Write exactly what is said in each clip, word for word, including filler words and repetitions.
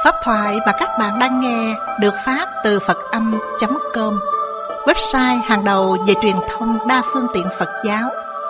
Pháp thoại mà các bạn đang nghe được phát từ Phật Âm chấm com, website hàng đầu về truyền thông đa phương tiện Phật giáo.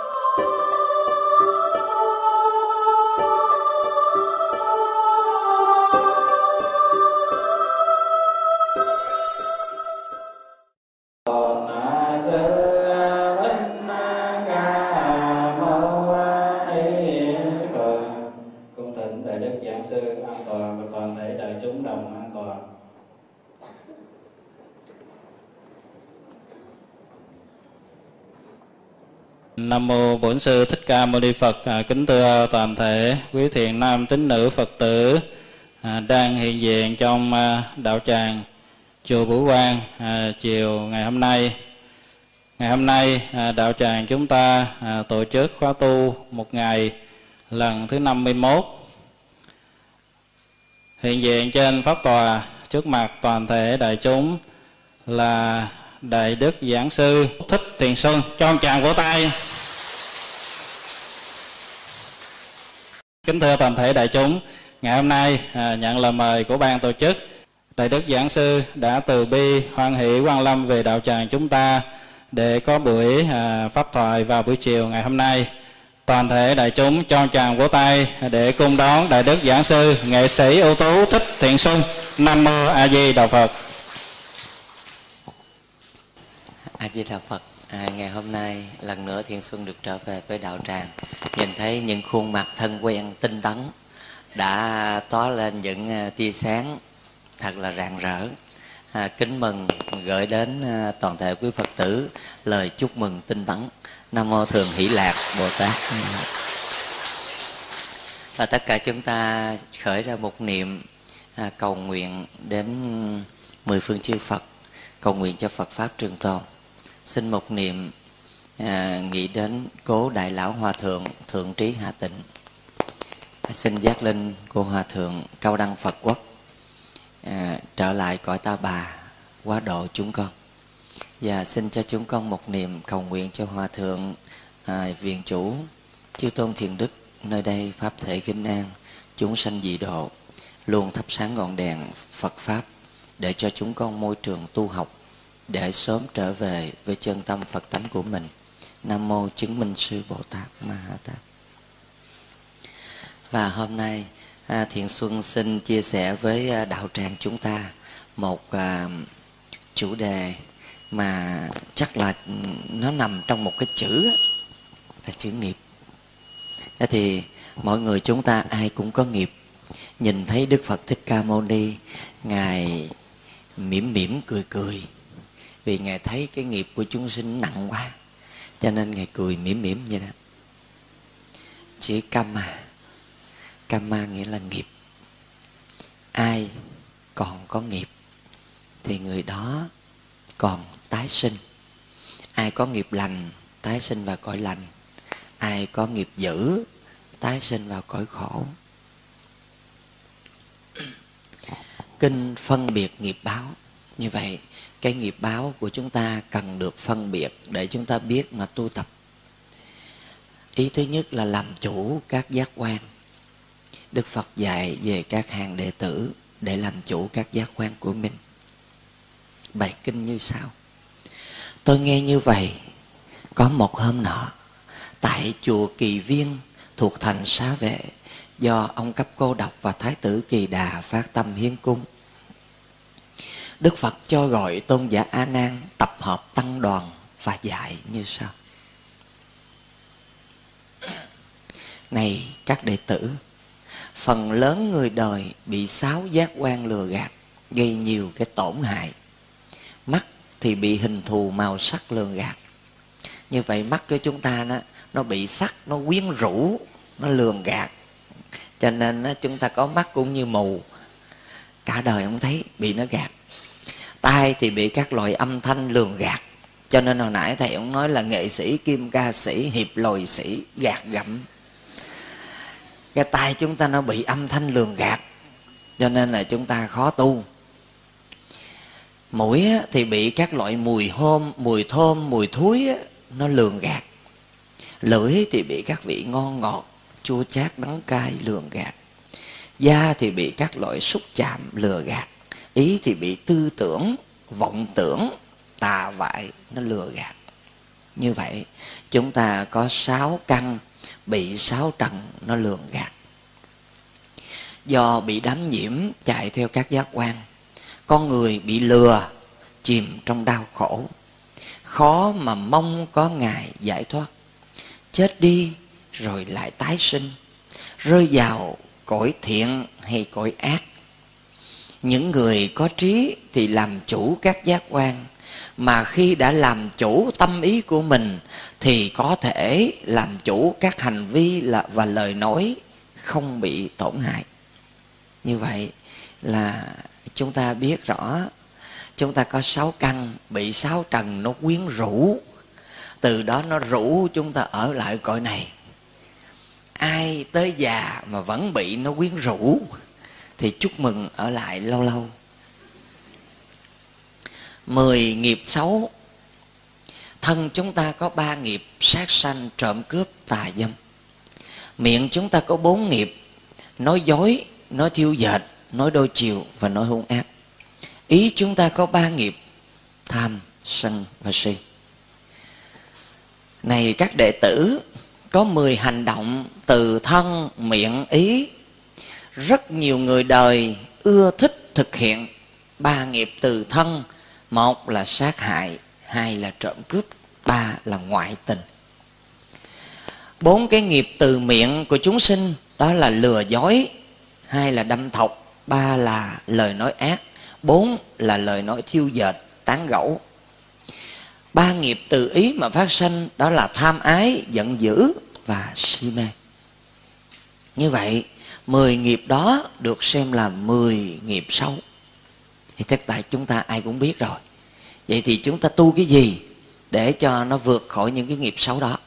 Nam mô Bổn Sư Thích Ca Mâu Ni Phật. À, kính thưa toàn thể quý thiện nam tín nữ Phật tử à, đang hiện diện trong à, đạo tràng chùa Bửu Quang à, chiều ngày hôm nay. Ngày hôm nay à, đạo tràng chúng ta à, tổ chức khóa tu một ngày lần thứ năm mươi mốt. Hiện diện trên pháp tòa trước mặt toàn thể đại chúng là Đại Đức Giảng Sư Thích Thiện Xuân. Cho một tràng vỗ tay. Kính thưa toàn thể đại chúng, ngày hôm nay à, nhận lời mời của ban tổ chức, Đại Đức Giảng Sư đã từ bi hoan hỷ quang lâm về đạo tràng chúng ta để có buổi à, pháp thoại vào buổi chiều ngày hôm nay. Toàn thể đại chúng cho một tràng vỗ tay để cung đón Đại Đức Giảng Sư nghệ sĩ ưu tú Thích Thiện Xuân. Nam mô A Di Đà Phật. A Di Đà Phật. À, ngày hôm nay lần nữa Thiện Xuân được trở về với đạo tràng, nhìn thấy những khuôn mặt thân quen tinh tấn đã tỏa lên những tia sáng thật là rạng rỡ. À, kính mừng gửi đến toàn thể quý Phật tử lời chúc mừng tinh tấn. Nam mô Thường Hỷ Lạc Bồ Tát. Và tất cả chúng ta khởi ra một niệm à, cầu nguyện đến mười phương chư Phật, cầu nguyện cho Phật pháp trường tồn. Xin một niệm à, nghĩ đến cố Đại Lão Hòa Thượng Thượng Trí Hà Tịnh. Xin giác linh của Hòa Thượng Cao Đăng Phật Quốc à, trở lại cõi Ta Bà hóa độ chúng con. Và xin cho chúng con một niệm cầu nguyện cho Hòa Thượng à, Viện Chủ Chư Tôn Thiền Đức nơi đây pháp thể kinh an, chúng sanh dị độ, luôn thắp sáng ngọn đèn Phật Pháp để cho chúng con môi trường tu học, để sớm trở về với chân tâm Phật tánh của mình. Nam mô Chứng Minh Sư Bồ Tát Ma Ha Tát. Và hôm nay à, Thiện Xuân xin chia sẻ với à, đạo tràng chúng ta một à, chủ đề mà chắc là nó nằm trong một cái chữ là chữ nghiệp. Thế thì mọi người chúng ta ai cũng có nghiệp. Nhìn thấy Đức Phật Thích Ca Mâu Ni, Ngài mỉm mỉm cười cười, vì Ngài thấy cái nghiệp của chúng sinh nặng quá, cho nên Ngài cười mỉm mỉm vậy đó. Chữ Kama, Kama nghĩa là nghiệp. Ai còn có nghiệp thì người đó còn tái sinh. Ai có nghiệp lành tái sinh vào cõi lành, ai có nghiệp dữ tái sinh vào cõi khổ. Kinh phân biệt nghiệp báo. Như vậy cái nghiệp báo của chúng ta cần được phân biệt để chúng ta biết mà tu tập. Ý thứ nhất là làm chủ các giác quan. Đức Phật dạy về các hàng đệ tử để làm chủ các giác quan của mình. Bài kinh như sau. Tôi nghe như vậy, có một hôm nọ, tại chùa Kỳ Viên thuộc thành Xá Vệ, do ông Cấp Cô Độc và Thái tử Kỳ Đà phát tâm hiến cung, Đức Phật cho gọi tôn giả A Nan tập hợp tăng đoàn và dạy như sau. Này các đệ tử, phần lớn người đời bị sáu giác quan lừa gạt, gây nhiều cái tổn hại. Mắt thì bị hình thù màu sắc lừa gạt. Như vậy mắt của chúng ta nó, nó bị sắc, nó quyến rũ, nó lường gạt. Cho nên nó, chúng ta có mắt cũng như mù, cả đời không thấy, bị nó gạt. Tai thì bị các loại âm thanh lường gạt. Cho nên hồi nãy thầy ông nói là nghệ sĩ, kim ca sĩ, hiệp lồi sĩ, gạt gẫm. Cái tai chúng ta nó bị âm thanh lường gạt, cho nên là chúng ta khó tu. Mũi thì bị các loại mùi hôn, mùi thơm, mùi thúi nó lường gạt. Lưỡi thì bị các vị ngon ngọt, chua chát, đắng cay lường gạt. da thì bị các loại xúc chạm lừa gạt, ý thì bị tư tưởng, vọng tưởng, tà vại nó lừa gạt. Như vậy chúng ta có sáu căn bị sáu trần nó lường gạt. Do bị đắm nhiễm chạy theo các giác quan, con người bị lừa, chìm trong đau khổ, khó mà mong có ngày giải thoát. Chết đi rồi lại tái sinh, rơi vào cõi thiện hay cõi ác. Những người có trí thì làm chủ các giác quan, mà khi đã làm chủ tâm ý của mình thì có thể làm chủ các hành vi và lời nói không bị tổn hại. Như vậy là chúng ta biết rõ chúng ta có sáu căn bị sáu trần nó quyến rũ, từ đó nó rủ chúng ta ở lại cõi này. Ai tới già mà vẫn bị nó quyến rũ thì chúc mừng ở lại lâu lâu. Mười nghiệp xấu. Thân chúng ta có ba nghiệp: sát sanh, trộm cướp, tà dâm. Miệng chúng ta có bốn nghiệp: nói dối, nói thiêu dệt, nói đôi chiều và nói hung ác. Ý chúng ta có ba nghiệp: tham, sân và si. Này các đệ tử, có mười hành động từ thân, miệng, ý. Rất nhiều người đời ưa thích thực hiện ba nghiệp từ thân. Một là sát hại, hai là trộm cướp, ba là ngoại tình. Bốn cái nghiệp từ miệng của chúng sinh đó là lừa dối, hai là đâm thọc, ba là lời nói ác, bốn là lời nói thiêu dệt, tán gẫu. Ba nghiệp từ ý mà phát sinh đó là tham ái, giận dữ và si mê. Như vậy mười nghiệp đó được xem là mười nghiệp xấu. Thì tất tại chúng ta ai cũng biết rồi. Vậy thì chúng ta tu cái gì để cho nó vượt khỏi những cái nghiệp xấu đó?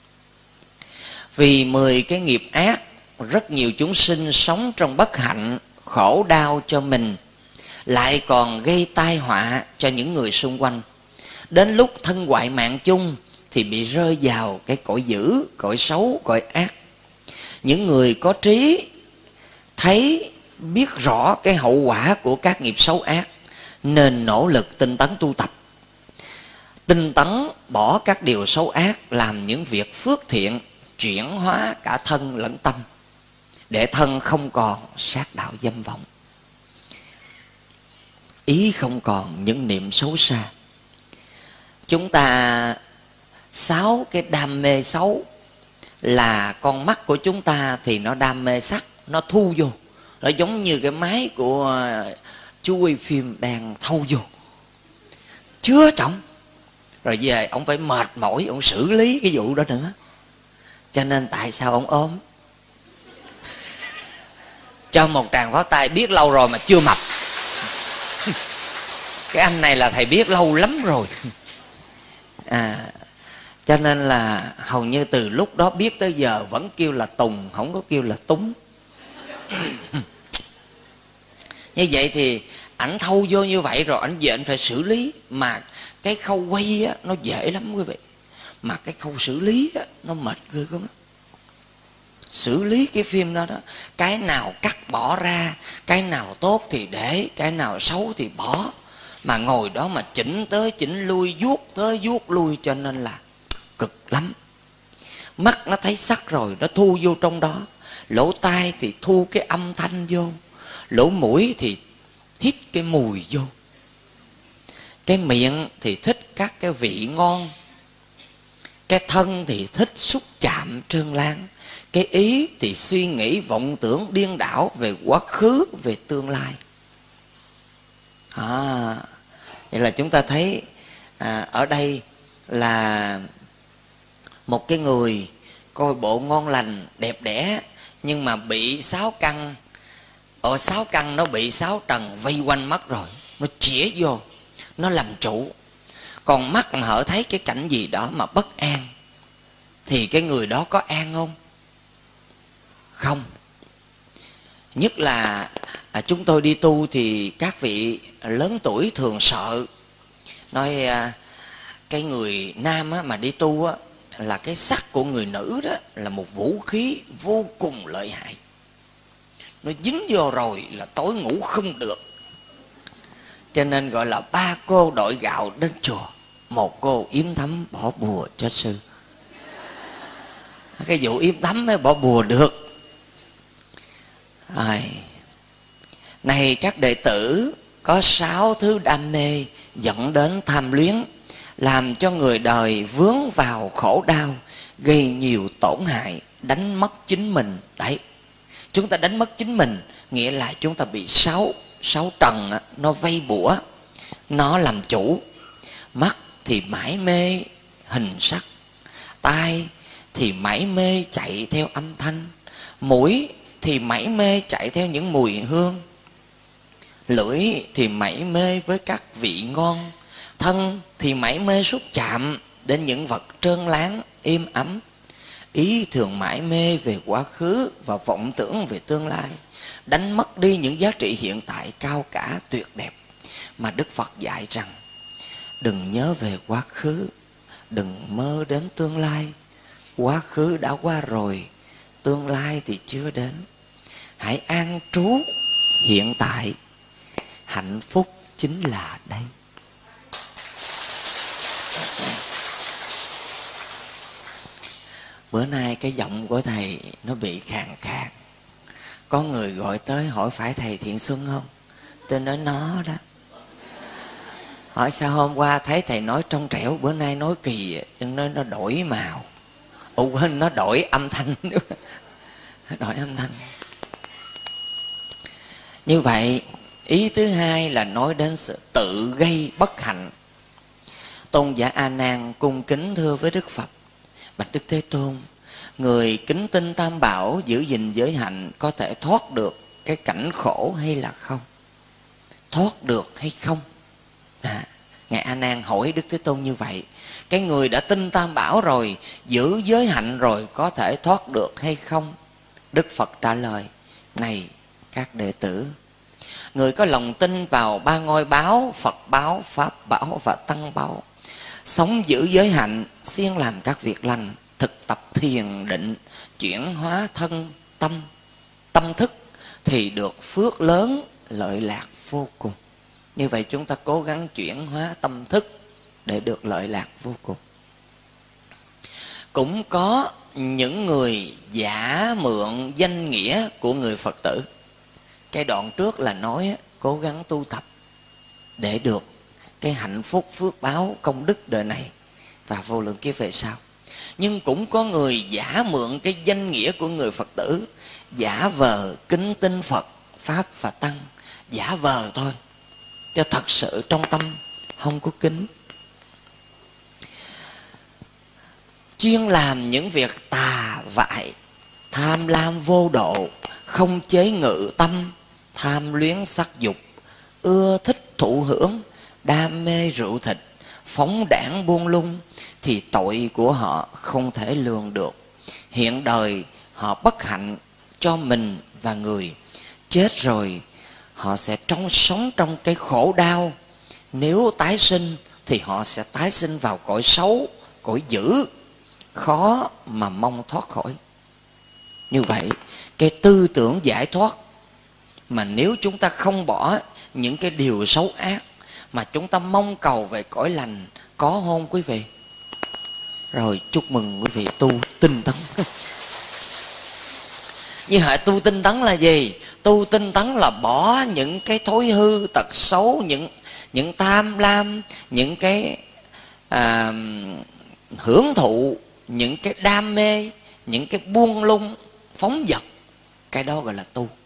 Vì mười cái nghiệp ác, rất nhiều chúng sinh sống trong bất hạnh, khổ đau cho mình, lại còn gây tai họa cho những người xung quanh. Đến lúc thân hoại mạng chung thì bị rơi vào cái cõi dữ, cõi xấu, cõi ác. Những người có trí thấy biết rõ cái hậu quả của các nghiệp xấu ác, nên nỗ lực tinh tấn tu tập, tinh tấn bỏ các điều xấu ác, làm những việc phước thiện, chuyển hóa cả thân lẫn tâm, để thân không còn sát đạo dâm vọng, ý không còn những niệm xấu xa. Chúng ta sáu cái đam mê xấu là con mắt của chúng ta thì nó đam mê sắc, nó thu vô. Nó giống như cái máy của chú quay phim đang thâu vô, chứa trọng. Rồi về ông phải mệt mỏi, ông xử lý cái vụ đó nữa. Cho nên tại sao ông ốm? Cho một tràng pháo tay, biết lâu rồi mà chưa mập. Cái anh này là thầy biết lâu lắm rồi. À, cho nên là hầu như từ lúc đó biết tới giờ vẫn kêu là Tùng, không có kêu là Túng. Như vậy thì ảnh thâu vô như vậy rồi, ảnh về ảnh phải xử lý. Mà cái khâu quay á, nó dễ lắm quý vị, mà cái khâu xử lý á, nó mệt ghê gớm lắm. Xử lý cái phim đó đó, cái nào cắt bỏ ra, cái nào tốt thì để, cái nào xấu thì bỏ. Mà ngồi đó mà chỉnh tới chỉnh lui, vuốt tới vuốt lui, cho nên là cực lắm. Mắt nó thấy sắc rồi, nó thu vô trong đó. Lỗ tai thì thu cái âm thanh vô, lỗ mũi thì hít cái mùi vô, cái miệng thì thích các cái vị ngon, cái thân thì thích xúc chạm trơn láng, cái ý thì suy nghĩ vọng tưởng điên đảo về quá khứ, về tương lai. À, vậy là chúng ta thấy à, ở đây là một cái người coi bộ ngon lành, đẹp đẽ, nhưng mà bị sáu căn, ở sáu căn nó bị sáu trần vây quanh mất rồi, nó chĩa vô, nó làm chủ. Còn mắt hở thấy cái cảnh gì đó mà bất an, thì cái người đó có an không? Không. Nhất là à, chúng tôi đi tu thì các vị lớn tuổi thường sợ. Nói à, cái người nam á, mà đi tu á, là cái sắc của người nữ đó là một vũ khí vô cùng lợi hại. nó dính vô rồi là tối ngủ không được. Cho nên gọi là ba cô đội gạo đến chùa, một cô yếm thấm bỏ bùa cho sư. Cái vụ yếm thấm mới bỏ bùa được. Rồi. Này các đệ tử, có sáu thứ đam mê dẫn đến tham luyến, làm cho người đời vướng vào khổ đau, gây nhiều tổn hại, đánh mất chính mình. Đấy, chúng ta đánh mất chính mình, nghĩa là chúng ta bị sáu sáu trần nó vây bủa, nó làm chủ. Mắt thì mải mê hình sắc, tai thì mải mê chạy theo âm thanh, mũi thì mải mê chạy theo những mùi hương, lưỡi thì mải mê với các vị ngon, thân thì mải mê xúc chạm đến những vật trơn láng êm ấm, ý thường mải mê về quá khứ và vọng tưởng về tương lai, đánh mất đi những giá trị hiện tại cao cả tuyệt đẹp. Mà Đức Phật dạy rằng đừng nhớ về quá khứ, đừng mơ đến tương lai. Quá khứ đã qua rồi, tương lai thì chưa đến. Hãy an trú hiện tại, hạnh phúc chính là đây. Bữa nay cái giọng của thầy nó bị khàn khàn. Có người gọi tới hỏi phải thầy Thiện Xuân không? Tôi nói nó đó. Hỏi sao hôm qua thấy thầy nói trong trẻo, bữa nay nói kỳ, cho nên nó đổi màu. Ủa quên, nó đổi âm thanh nữa. Đổi âm thanh. Như vậy, ý thứ hai là nói đến sự tự gây bất hạnh. Tôn giả A Nan cung kính thưa với Đức Phật: bạch Đức Thế Tôn, người kính tinh Tam Bảo, giữ gìn giới hạnh, có thể thoát được cái cảnh khổ hay là không? Thoát được hay không? À, Ngài A Nan hỏi Đức Thế Tôn như vậy. Cái người đã tin Tam Bảo rồi, giữ giới hạnh rồi, có thể thoát được hay không? Đức Phật trả lời: này các đệ tử, người có lòng tin vào ba ngôi báo, Phật báo, Pháp bảo và Tăng bảo, sống giữ giới hạnh, siêng làm các việc lành, thực tập thiền định, chuyển hóa thân tâm tâm thức, thì được phước lớn, lợi lạc vô cùng. Như vậy chúng ta cố gắng chuyển hóa tâm thức để được lợi lạc vô cùng. Cũng có những người giả mượn danh nghĩa của người Phật tử. Cái đoạn trước là nói cố gắng tu tập để được cái hạnh phúc phước báo công đức đời này và vô lượng kiếp về sau. Nhưng cũng có người giả mượn cái danh nghĩa của người Phật tử, giả vờ kính tin Phật, Pháp và Tăng, giả vờ thôi, cho thật sự trong tâm không có kính. Chuyên làm những việc tà vại, tham lam vô độ, không chế ngự tâm, tham luyến sắc dục, ưa thích thụ hưởng, đam mê rượu thịt, phóng đãng buông lung, thì tội của họ không thể lường được. Hiện đời họ bất hạnh cho mình và người. Chết rồi họ sẽ trong sống trong cái khổ đau. Nếu tái sinh thì họ sẽ tái sinh vào cõi xấu, cõi dữ, khó mà mong thoát khỏi. Như vậy cái tư tưởng giải thoát, mà nếu chúng ta không bỏ những cái điều xấu ác, mà chúng ta mong cầu về cõi lành, có không quý vị? Rồi chúc mừng quý vị tu tinh tấn. Như hệ tu tinh tấn là gì? Tu tinh tấn là bỏ những cái thói hư tật xấu, những những tham lam, những cái à, hưởng thụ, những cái đam mê, những cái buông lung, phóng dật. Cái đó gọi là tu.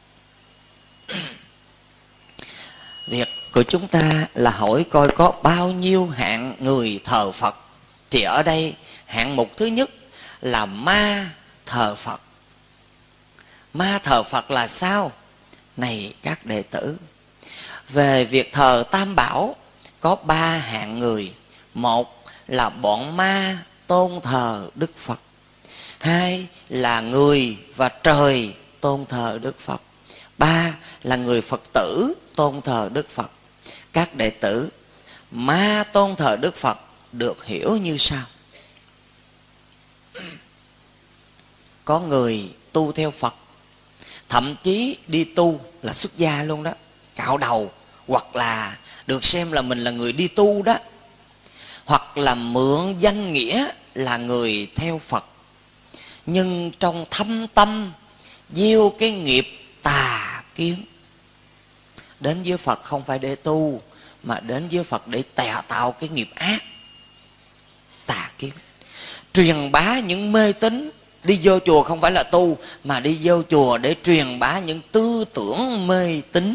Việc của chúng ta là hỏi coi có bao nhiêu hạng người thờ Phật. Thì ở đây hạng mục thứ nhất là ma thờ Phật. Ma thờ Phật là sao? Này các đệ tử, về việc thờ Tam Bảo có ba hạng người. Một là bọn ma tôn thờ Đức Phật. Hai là người và trời tôn thờ Đức Phật. Ba là người Phật tử tôn thờ Đức Phật. Các đệ tử, ma tôn thờ Đức Phật được hiểu như sau. Có người tu theo Phật, thậm chí đi tu là xuất gia luôn đó, cạo đầu, hoặc là được xem là mình là người đi tu đó, hoặc là mượn danh nghĩa là người theo Phật, nhưng trong thâm tâm gieo cái nghiệp tà kiến. Đến với Phật không phải để tu, mà đến với Phật để tạo cái nghiệp ác, tà kiến. Truyền bá những mê tín. Đi vô chùa không phải là tu, mà đi vô chùa để truyền bá những tư tưởng mê tín.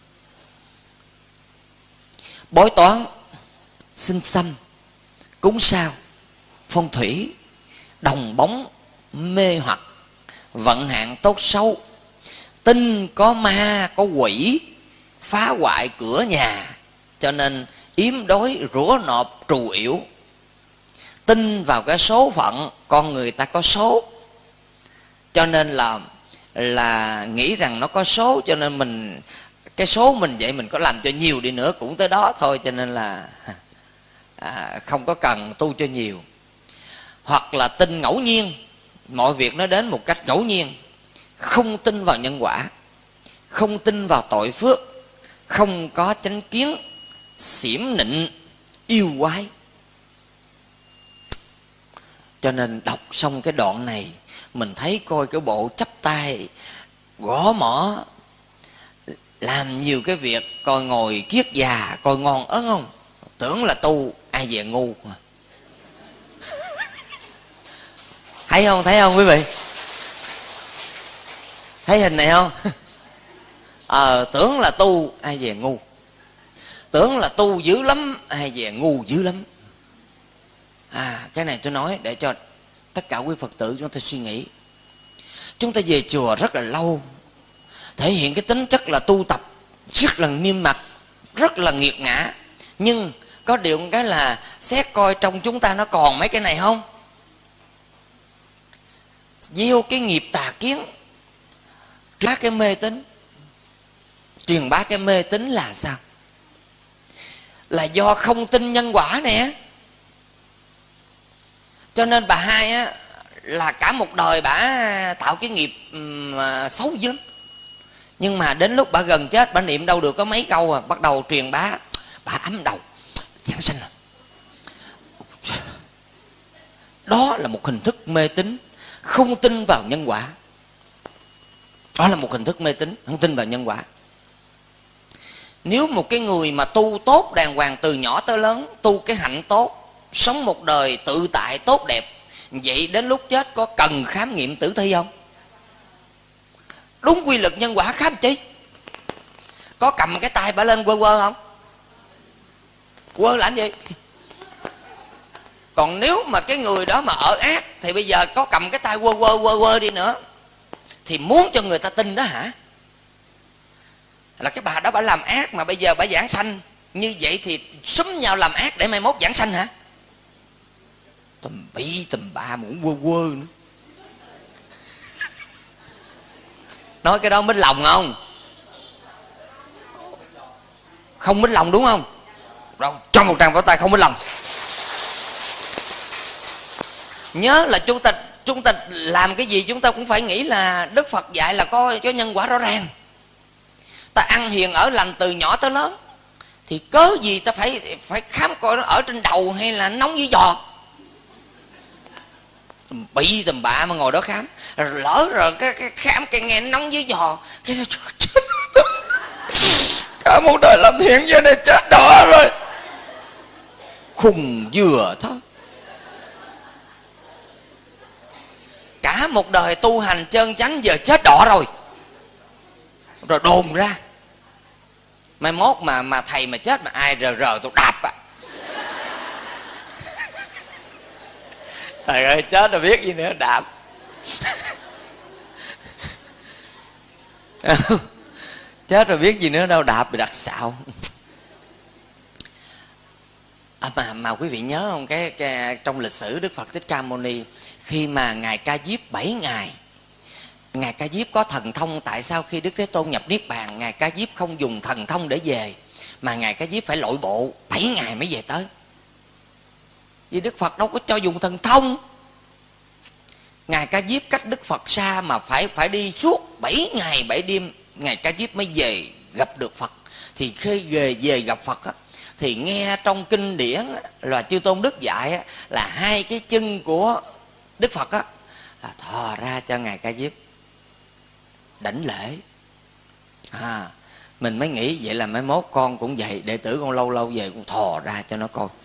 Bói toán, xin xăm, cúng sao, phong thủy, đồng bóng, mê hoặc, vận hạn tốt xấu, tin có ma có quỷ, phá hoại cửa nhà, cho nên yếm đối rủa nộp trù yểu. Tin vào cái số phận, con người ta có số, cho nên là là nghĩ rằng nó có số, cho nên mình cái số mình vậy, mình có làm cho nhiều đi nữa cũng tới đó thôi, cho nên là à, không có cần tu cho nhiều. Hoặc là tin ngẫu nhiên, mọi việc nó đến một cách ngẫu nhiên, không tin vào nhân quả, không tin vào tội phước, không có chánh kiến, xiểm nịnh, yêu quái. Cho nên đọc xong cái đoạn này, mình thấy coi cái bộ chắp tay gõ mỏ, làm nhiều cái việc, coi ngồi kiết già, coi ngon ớn không? Tưởng là tu, ai về ngu mà. Thấy không, thấy không quý vị? Thấy hình này không? Ờ, à, tưởng là tu, ai về ngu. Tưởng là tu dữ lắm, ai về ngu dữ lắm. À, cái này tôi nói để cho tất cả quý Phật tử chúng ta suy nghĩ. Chúng ta về chùa rất là lâu, thể hiện cái tính chất là tu tập rất là nghiêm mật, rất là nghiệt ngã. Nhưng có điều một cái là xét coi trong chúng ta nó còn mấy cái này không? Gieo cái nghiệp tà kiến, truyền bá cái mê tín. Truyền bá cái mê tín là sao? Là do không tin nhân quả nè. Cho nên bà hai á, là cả một đời bà tạo cái nghiệp um, xấu dữ lắm. Nhưng mà đến lúc bà gần chết, bà niệm đâu được có mấy câu à, bắt đầu truyền bá, bà ấm đầu giảng sanh rồi. Đó là một hình thức mê tín, không tin vào nhân quả. Đó là một hình thức mê tín, không tin vào nhân quả. Nếu một cái người mà tu tốt đàng hoàng từ nhỏ tới lớn, tu cái hạnh tốt, sống một đời tự tại tốt đẹp, vậy đến lúc chết có cần khám nghiệm tử thi không? Đúng quy luật nhân quả khám chi? Có cầm cái tay bả lên quơ quơ không? Quơ làm gì? Còn nếu mà cái người đó mà ở ác, thì bây giờ có cầm cái tay quơ quơ quơ quơ đi nữa, thì muốn cho người ta tin đó hả? Là cái bà đó bà làm ác mà bây giờ bà giảng sanh, như vậy thì xúm nhau làm ác để mai mốt giảng sanh hả? Tùm bị tùm bạ muốn quơ quơ nữa. Nói cái đó mít lòng không? Không mít lòng đúng không? Đâu, cho một tràng vỗ tay không mít lòng. Nhớ là chúng ta chúng ta làm cái gì chúng ta cũng phải nghĩ là Đức Phật dạy là có, có nhân quả rõ ràng. Ta ăn hiền ở lành từ nhỏ tới lớn, thì cớ gì ta phải phải khám coi nó ở trên đầu hay là nóng dưới giò? Bị tầm bạ mà ngồi đó khám, lỡ rồi cái, cái khám cái nghe nóng dưới giò, cái chết. Cả một đời làm thiện giờ này chết đỏ rồi. Khùng vừa thôi. Cả một đời tu hành chân chánh giờ chết đỏ rồi. Rồi đồn ra. Mai mốt mà mà thầy mà chết mà ai rờ rờ tôi đạp à. Thầy ơi chết rồi biết gì nữa đạp. Chết rồi biết gì nữa đâu, đạp bị đặt xạo. À, mà mà quý vị nhớ không, cái, cái trong lịch sử Đức Phật Thích Ca Mâu Ni, khi mà ngài Ca Diếp bảy ngày, ngài Ca Diếp có thần thông. Tại sao khi Đức Thế Tôn nhập niết bàn, ngài Ca Diếp không dùng thần thông để về, mà ngài Ca Diếp phải lội bộ bảy ngày mới về tới? Vì Đức Phật đâu có cho dùng thần thông. Ngài Ca Diếp cách Đức Phật xa mà phải phải đi suốt bảy ngày bảy đêm Ngài Ca Diếp mới về gặp được Phật. Thì khi về, về gặp Phật á, thì nghe trong kinh điển á, là Chư Tôn Đức dạy á, là hai cái chân của Đức Phật á, là thò ra cho Ngài Ca Diếp đảnh lễ. À, mình mới nghĩ vậy là mấy mốt con cũng vậy, đệ tử con lâu lâu về cũng thò ra cho nó coi.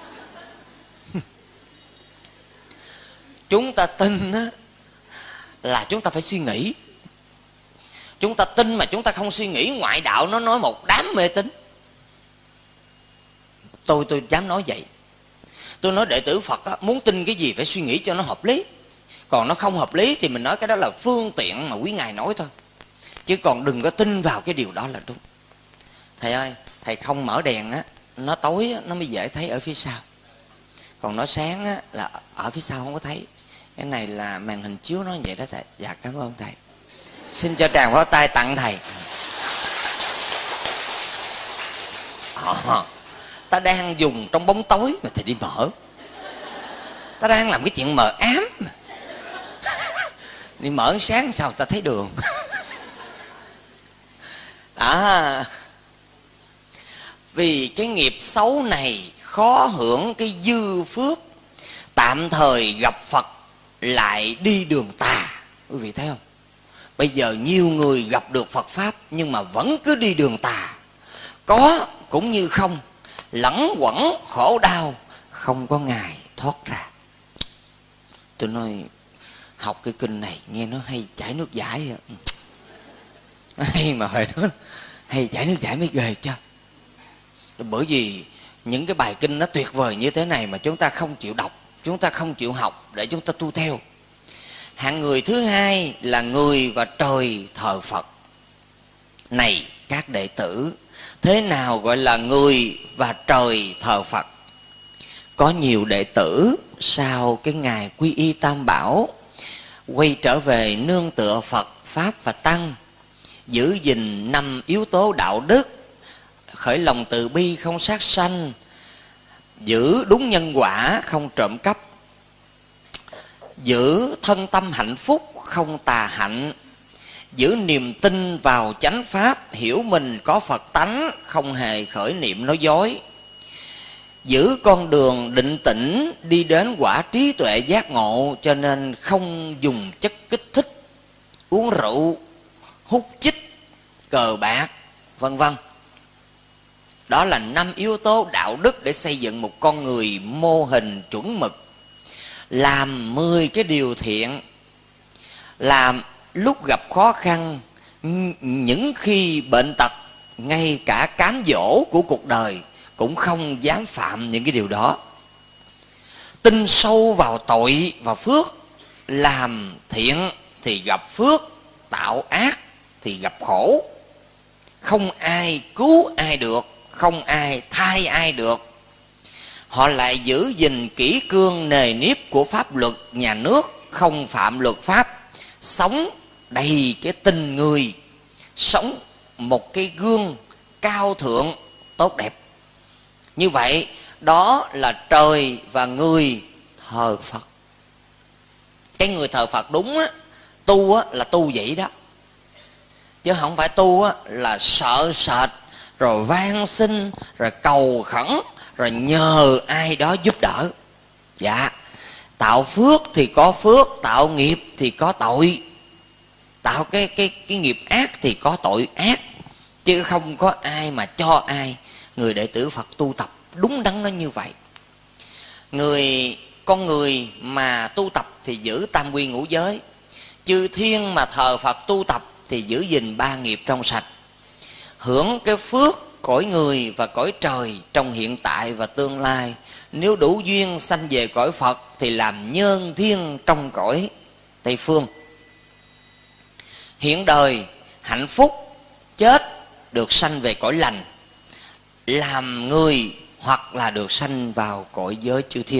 Chúng ta tin á, là chúng ta phải suy nghĩ. Chúng ta tin mà chúng ta không suy nghĩ, ngoại đạo nó nói một đám mê tín. Tôi tôi dám nói vậy. Tôi nói đệ tử Phật á, muốn tin cái gì phải suy nghĩ cho nó hợp lý. Còn nó không hợp lý thì mình nói cái đó là phương tiện mà quý Ngài nói thôi, chứ còn đừng có tin vào cái điều đó là đúng. Thầy ơi, thầy không mở đèn á, nó tối á, nó mới dễ thấy ở phía sau. Còn nó sáng á, là ở phía sau không có thấy. Cái này là màn hình chiếu nó vậy đó thầy. Dạ cảm ơn thầy. Xin cho tràng pháo tay tặng thầy. À, ta đang dùng trong bóng tối mà thầy đi mở. Ta đang làm cái chuyện mờ ám mà. Đi mở sáng sao ta thấy đường. À, vì cái nghiệp xấu này khó hưởng cái dư phước, tạm thời gặp Phật lại đi đường tà. Quý vị thấy không? Bây giờ nhiều người gặp được Phật Pháp nhưng mà vẫn cứ đi đường tà. Có cũng như không, lẫn quẩn khổ đau, không có ngày thoát ra. Tôi nói học cái kinh này nghe nó hay chảy nước dãi. Hay mà phải nói hay chảy nước dãi mới ghê chứ. Bởi vì những cái bài kinh nó tuyệt vời như thế này mà chúng ta không chịu đọc, chúng ta không chịu học để chúng ta tu theo. Hạng người thứ hai là người và trời thờ Phật. Này các đệ tử, thế nào gọi là người và trời thờ Phật? Có nhiều đệ tử sau cái ngày quy y Tam Bảo quay trở về nương tựa Phật, Pháp và Tăng, giữ gìn năm yếu tố đạo đức, khởi lòng từ bi không sát sanh, giữ đúng nhân quả không trộm cắp, giữ thân tâm hạnh phúc không tà hạnh, giữ niềm tin vào chánh pháp, hiểu mình có Phật tánh, không hề khởi niệm nói dối, giữ con đường định tĩnh đi đến quả trí tuệ giác ngộ, cho nên không dùng chất kích thích, uống rượu, hút chích, cờ bạc, vân vân. Đó là năm yếu tố đạo đức để xây dựng một con người mô hình chuẩn mực. Làm mười cái điều thiện, làm lúc gặp khó khăn, những khi bệnh tật, ngay cả cám dỗ của cuộc đời cũng không dám phạm những cái điều đó. Tin sâu vào tội và phước, làm thiện thì gặp phước, tạo ác thì gặp khổ. Không ai cứu ai được, không ai thay ai được. Họ lại giữ gìn kỷ cương nề nếp của pháp luật nhà nước, không phạm luật pháp, sống đầy cái tình người, sống một cái gương cao thượng tốt đẹp. Như vậy đó là trời và người thờ Phật. Cái người thờ Phật đúng á, tu á, là tu vậy đó, chứ không phải tu á, là sợ sệt rồi van xin rồi cầu khẩn rồi nhờ ai đó giúp đỡ. Dạ, tạo phước thì có phước, tạo nghiệp thì có tội. Tạo cái cái cái nghiệp ác thì có tội ác, chứ không có ai mà cho ai. Người đệ tử Phật tu tập đúng đắn nó như vậy. Người con người mà tu tập thì giữ tam quy ngũ giới. Chư thiên mà thờ Phật tu tập thì giữ gìn ba nghiệp trong sạch, hưởng cái phước cõi người và cõi trời trong hiện tại và tương lai. Nếu đủ duyên sanh về cõi Phật thì làm nhân thiên trong cõi Tây Phương. Hiện đời hạnh phúc, chết được sanh về cõi lành, làm người hoặc là được sanh vào cõi giới chư thiên.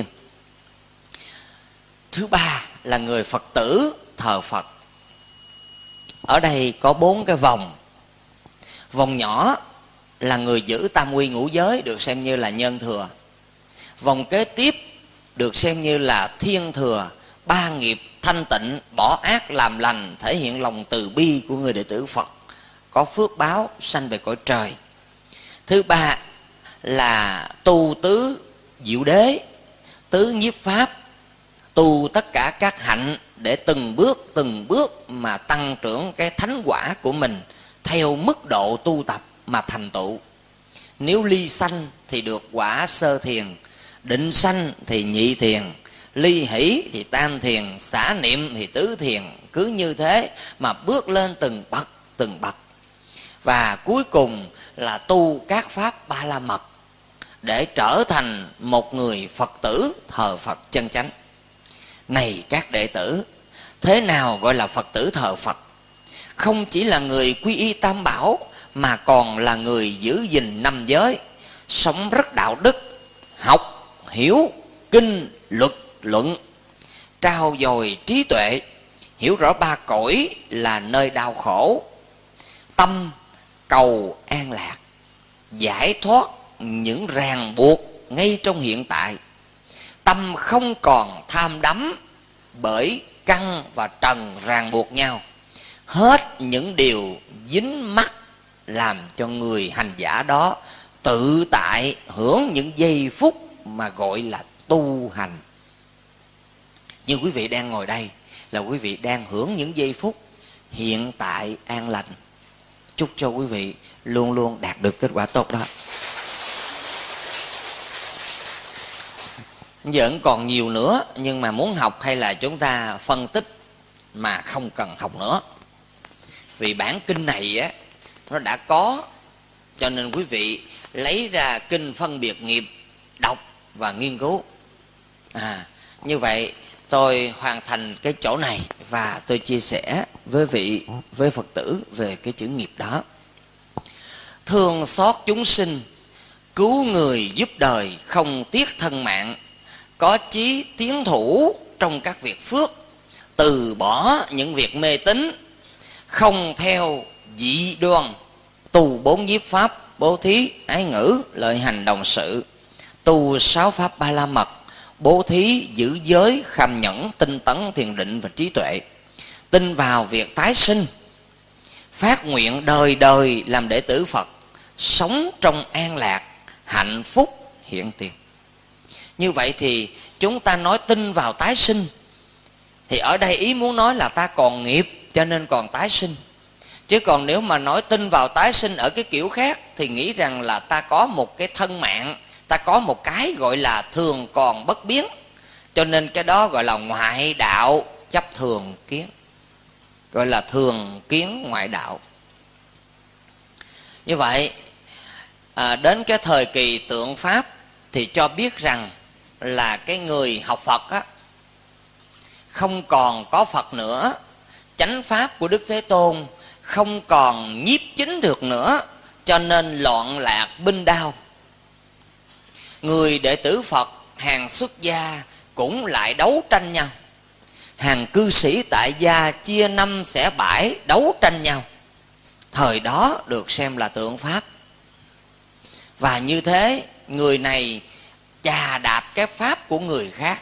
Thứ ba là người Phật tử thờ Phật. Ở đây có bốn cái vòng. Vòng nhỏ là người giữ tam quy ngũ giới, được xem như là nhân thừa. Vòng kế tiếp được xem như là thiên thừa, ba nghiệp thanh tịnh, bỏ ác làm lành, thể hiện lòng từ bi của người đệ tử Phật, có phước báo sanh về cõi trời. Thứ ba là tu tứ diệu đế, tứ nhiếp pháp, tu tất cả các hạnh để từng bước từng bước mà tăng trưởng cái thánh quả của mình theo mức độ tu tập mà thành tựu. Nếu ly sanh thì được quả sơ thiền, định sanh thì nhị thiền, ly hỷ thì tam thiền, xả niệm thì tứ thiền. Cứ như thế mà bước lên từng bậc từng bậc. Và cuối cùng là tu các pháp ba la mật để trở thành một người Phật tử thờ Phật chân chánh. Này các đệ tử, thế nào gọi là Phật tử thờ Phật? Không chỉ là người quy y tam bảo, mà còn là người giữ gìn năm giới, sống rất đạo đức, học, hiểu, kinh, luật, luận, trao dồi trí tuệ, hiểu rõ ba cõi là nơi đau khổ, tâm cầu an lạc, giải thoát những ràng buộc ngay trong hiện tại. Tâm không còn tham đắm bởi căn và trần ràng buộc nhau. Hết những điều dính mắc làm cho người hành giả đó tự tại hưởng những giây phút mà gọi là tu hành. Như quý vị đang ngồi đây là quý vị đang hưởng những giây phút hiện tại an lành. Chúc cho quý vị luôn luôn đạt được kết quả tốt đó. Giờ vẫn còn nhiều nữa, nhưng mà muốn học hay là chúng ta phân tích mà không cần học nữa. Vì bản kinh này á, nó đã có, cho nên quý vị lấy ra kinh phân biệt nghiệp, đọc và nghiên cứu. À, như vậy tôi hoàn thành cái chỗ này và tôi chia sẻ với vị, với Phật tử về cái chữ nghiệp đó. Thương xót chúng sinh, cứu người giúp đời, không tiếc thân mạng, có chí tiến thủ trong các việc phước, từ bỏ những việc mê tín, không theo dị đoan, tu bốn nhiếp pháp, bố thí, ái ngữ, lợi hành, đồng sự, tu sáu pháp ba la mật, bố thí, giữ giới, kham nhẫn, tinh tấn, thiền định và trí tuệ, tin vào việc tái sinh, phát nguyện đời đời làm đệ tử Phật, sống trong an lạc, hạnh phúc hiện tiền. Như vậy thì chúng ta nói tin vào tái sinh, thì ở đây ý muốn nói là ta còn nghiệp cho nên còn tái sinh. Chứ còn nếu mà nói tin vào tái sinh ở cái kiểu khác thì nghĩ rằng là ta có một cái thân mạng, ta có một cái gọi là thường còn bất biến, cho nên cái đó gọi là ngoại đạo chấp thường kiến, gọi là thường kiến ngoại đạo. Như vậy à, đến cái thời kỳ tượng Pháp thì cho biết rằng là cái người học Phật á, không còn có Phật nữa, chánh pháp của Đức Thế Tôn không còn nhiếp chính được nữa, cho nên loạn lạc binh đao. Người đệ tử Phật hàng xuất gia cũng lại đấu tranh nhau, hàng cư sĩ tại gia chia năm xẻ bảy đấu tranh nhau. Thời đó được xem là tượng Pháp. Và như thế người này chà đạp cái pháp của người khác,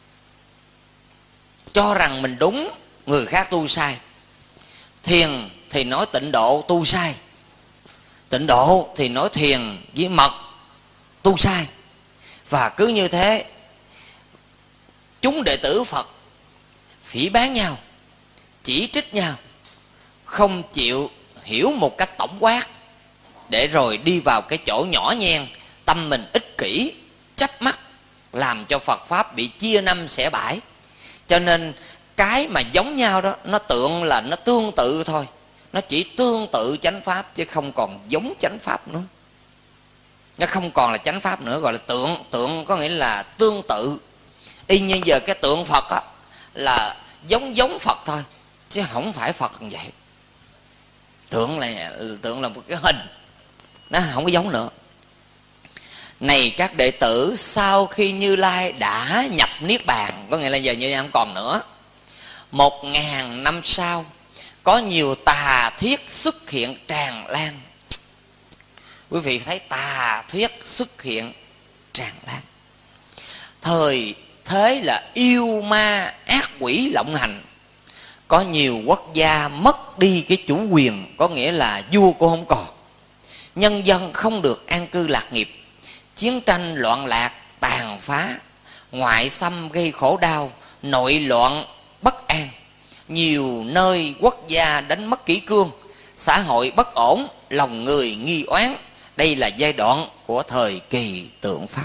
cho rằng mình đúng, người khác tu sai. Thiền thì nói tịnh độ tu sai, tịnh độ thì nói thiền với mật tu sai. Và cứ như thế chúng đệ tử Phật phỉ báng nhau, chỉ trích nhau, không chịu hiểu một cách tổng quát, để rồi đi vào cái chỗ nhỏ nhen, tâm mình ích kỷ, chấp mắc, làm cho Phật Pháp bị chia năm xẻ bảy. Cho nên cái mà giống nhau đó, nó tượng là nó tương tự thôi, nó chỉ tương tự chánh Pháp chứ không còn giống chánh Pháp nữa. Nó không còn là chánh Pháp nữa, gọi là tượng. Tượng có nghĩa là tương tự. Y như giờ cái tượng Phật á, là giống giống Phật thôi, chứ không phải Phật như vậy. Tượng là tượng là một cái hình, nó không có giống nữa. Này các đệ tử, sau khi Như Lai đã nhập Niết Bàn, có nghĩa là giờ Như Lai không còn nữa, một ngàn năm sau có nhiều tà thuyết xuất hiện tràn lan. Quý vị thấy tà thuyết xuất hiện tràn lan. Thời thế là yêu ma ác quỷ lộng hành. Có nhiều quốc gia mất đi cái chủ quyền, có nghĩa là vua cũng không còn, nhân dân không được an cư lạc nghiệp, chiến tranh loạn lạc tàn phá, ngoại xâm gây khổ đau, nội loạn bất an. Nhiều nơi quốc gia đánh mất kỷ cương, xã hội bất ổn, lòng người nghi oán. Đây là giai đoạn của thời kỳ tượng Pháp.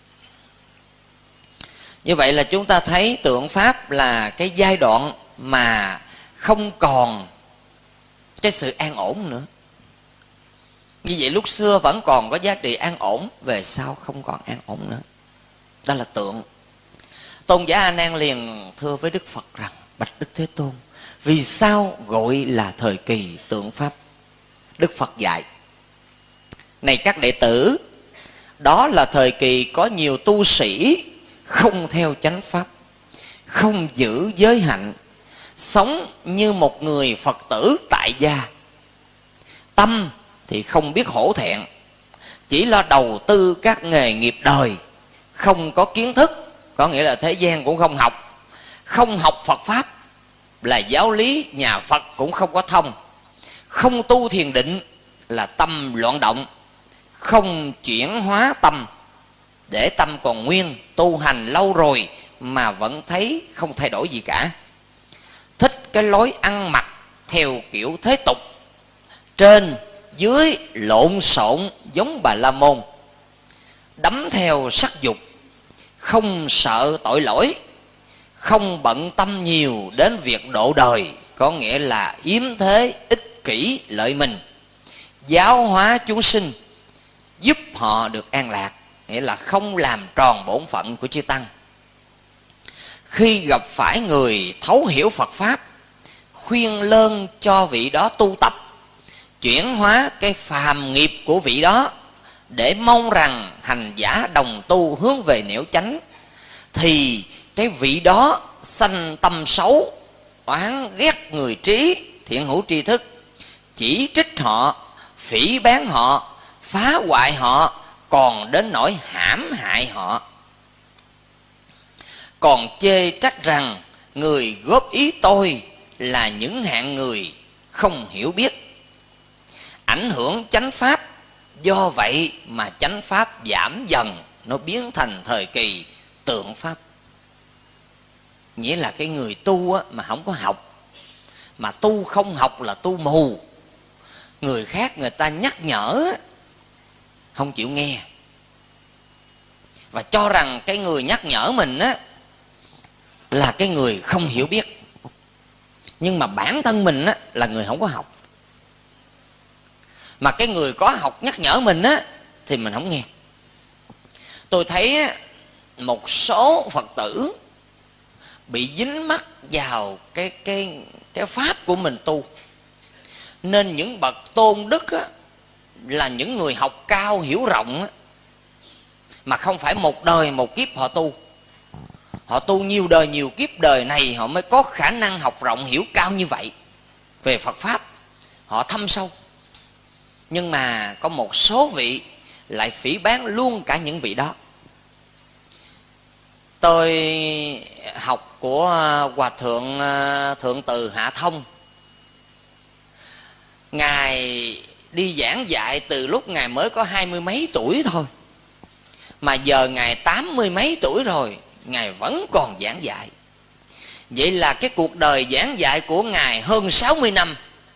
Như vậy là chúng ta thấy tượng Pháp là cái giai đoạn mà không còn cái sự an ổn nữa. Như vậy lúc xưa vẫn còn có giá trị an ổn, về sau không còn an ổn nữa. Đó là tượng. Tôn giả A Nan liền thưa với Đức Phật rằng: bạch Đức Thế Tôn, vì sao gọi là thời kỳ tượng Pháp? Đức Phật dạy: này các đệ tử, đó là thời kỳ có nhiều tu sĩ không theo chánh pháp, không giữ giới hạnh, sống như một người Phật tử tại gia. Tâm thì không biết hổ thẹn, chỉ lo đầu tư các nghề nghiệp đời, không có kiến thức, có nghĩa là thế gian cũng không học, không học Phật Pháp, là giáo lý nhà Phật cũng không có thông, không tu thiền định, là tâm loạn động, không chuyển hóa tâm, để tâm còn nguyên, tu hành lâu rồi mà vẫn thấy không thay đổi gì cả. Thích cái lối ăn mặc theo kiểu thế tục, trên dưới lộn xộn giống Bà La Môn, đắm theo sắc dục, không sợ tội lỗi, không bận tâm nhiều đến việc độ đời, có nghĩa là yếm thế ích kỷ lợi mình, giáo hóa chúng sinh, giúp họ được an lạc, nghĩa là không làm tròn bổn phận của chư Tăng. Khi gặp phải người thấu hiểu Phật Pháp, khuyên lơn cho vị đó tu tập, chuyển hóa cái phàm nghiệp của vị đó, để mong rằng hành giả đồng tu hướng về nẻo chánh, thì cái vị đó sanh tâm xấu, oán ghét người trí, thiện hữu tri thức, chỉ trích họ, phỉ báng họ, phá hoại họ, còn đến nỗi hãm hại họ, còn chê trách rằng người góp ý tôi là những hạng người không hiểu biết, ảnh hưởng chánh pháp. Do vậy mà chánh pháp giảm dần, nó biến thành thời kỳ tượng Pháp. Nghĩa là cái người tu á, mà không có học, mà tu không học là tu mù. Người khác người ta nhắc nhở không chịu nghe, và cho rằng cái người nhắc nhở mình á là cái người không hiểu biết. Nhưng mà bản thân mình á là người không có học, mà cái người có học nhắc nhở mình á thì mình không nghe. Tôi thấy một số Phật tử bị dính mắc vào cái cái cái pháp của mình tu, nên những bậc tôn đức á, là những người học cao hiểu rộng á, mà không phải một đời một kiếp họ tu. Họ tu nhiều đời nhiều kiếp, đời này họ mới có khả năng học rộng hiểu cao như vậy về Phật Pháp, họ thâm sâu. Nhưng mà có một số vị lại phỉ báng luôn cả những vị đó. Tôi học của Hòa Thượng Thượng Từ Hạ Thông. Ngài đi giảng dạy từ lúc Ngài mới có hai mươi mấy tuổi thôi, mà giờ Ngài tám mươi mấy tuổi rồi, Ngài vẫn còn giảng dạy. Vậy là cái cuộc đời giảng dạy của Ngài hơn sáu mươi năm.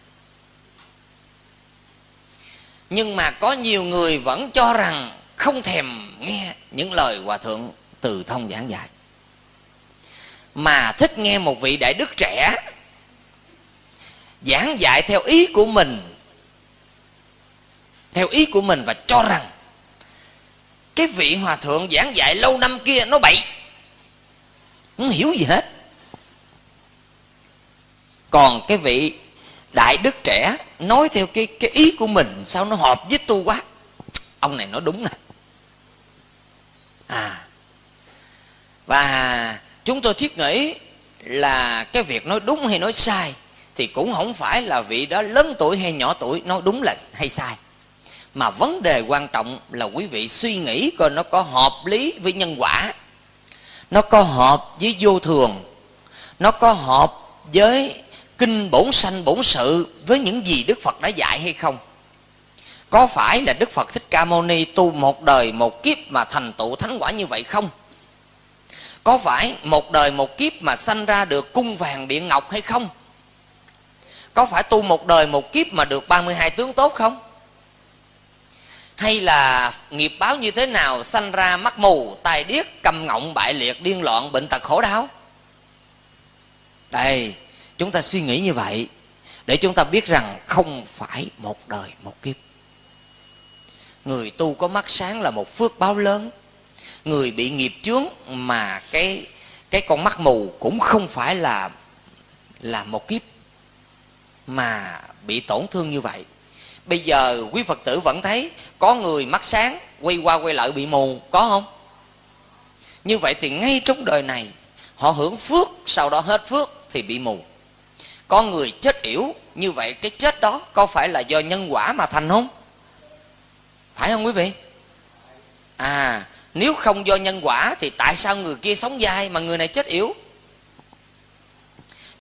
Nhưng mà có nhiều người vẫn cho rằng không thèm nghe những lời Hòa Thượng Từ Thông giảng dạy, mà thích nghe một vị đại đức trẻ giảng dạy theo ý của mình, theo ý của mình, và cho rằng cái vị Hòa Thượng giảng dạy lâu năm kia nó bậy, không hiểu gì hết. Còn cái vị đại đức trẻ nói theo cái, cái ý của mình, sao nó hợp với tôi quá, ông này nói đúng nè. À, và chúng tôi thiết nghĩ là cái việc nói đúng hay nói sai thì cũng không phải là vị đó lớn tuổi hay nhỏ tuổi nói đúng là hay sai, mà vấn đề quan trọng là quý vị suy nghĩ coi nó có hợp lý với nhân quả, nó có hợp với vô thường, nó có hợp với kinh bổn sanh bổn sự, với những gì Đức Phật đã dạy hay không? Có phải là Đức Phật Thích Ca Mâu Ni tu một đời một kiếp mà thành tựu thánh quả như vậy không? Có phải một đời một kiếp mà sanh ra được cung vàng điện ngọc hay không? Có phải tu một đời một kiếp mà được ba mươi hai tướng tốt không? Hay là nghiệp báo như thế nào sanh ra mắt mù, tai điếc, câm ngọng, bại liệt, điên loạn, bệnh tật, khổ đau? Đây, chúng ta suy nghĩ như vậy để chúng ta biết rằng không phải một đời một kiếp. Người tu có mắt sáng là một phước báo lớn. Người bị nghiệp chướng mà cái cái con mắt mù cũng không phải là là một kiếp mà bị tổn thương như vậy. Bây giờ quý Phật tử vẫn thấy có người mắt sáng quay qua quay lại bị mù, có không? Như vậy thì ngay trong đời này họ hưởng phước, sau đó hết phước thì bị mù. Có người chết yểu, như vậy cái chết đó có phải là do nhân quả mà thành không? Phải không quý vị? À, nếu không do nhân quả thì tại sao người kia sống dai mà người này chết yểu?